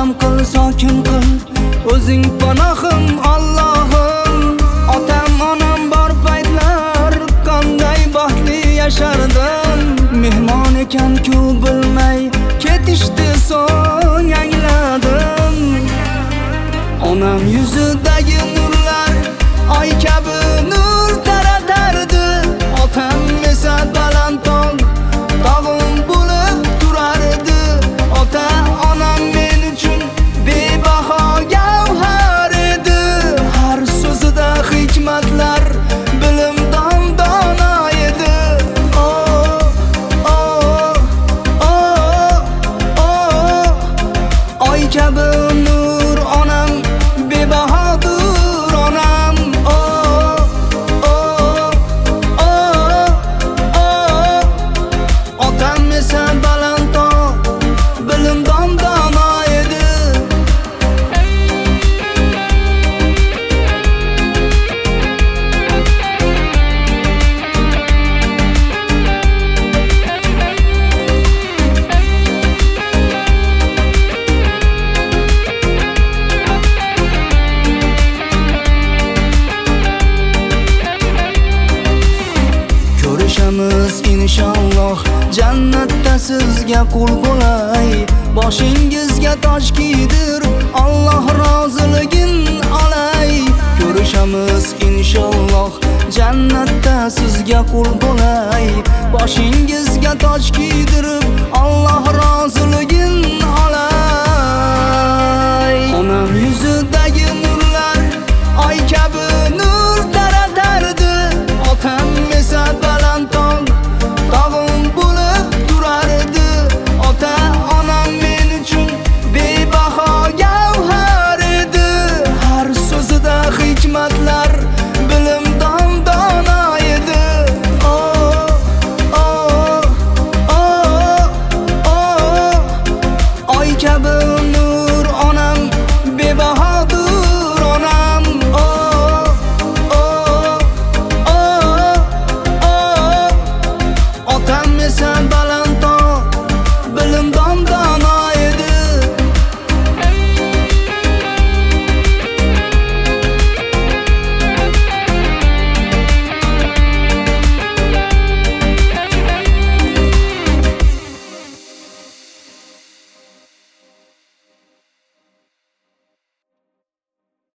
olam qil, sokin qil, o'zing panohim Allohim. Otam onam bor paytlar qanday baxtli yashardim. Mehmon ekan-ku bilmay ketishdi, so'ng angladim. Onam yuzidagi nurlar oy kabi nur taratardi. Otam esa baland tog', tog'im bo'lib turardi. Ota onam men uchun bebaho gavhar edi. Har so'zida hikmatlar, bilimdon dono edi. Oy kabi nur onam, bebahodir onam. Otam esa baland tog', bilimdon dono edi. Ko'rishamiz inshaalloh, jannatda sizga qul bo'lay. Boshingizga toj kiydirib Alloh roziligin olay. Ko'rishamiz inshaalloh, jannatda sizga qul bo'lay. Boshingizga toj kiydirib Alloh roziligin olay. Onam yuzidagi nurlar oy kabi nur taratardi. Otam esa baland tog', tog'im bo'lib turardi. Ota onam men uchun bebaho gavhar edi. Har so'zida hikmatlar, bilimdon dono edi. Oy kabi nur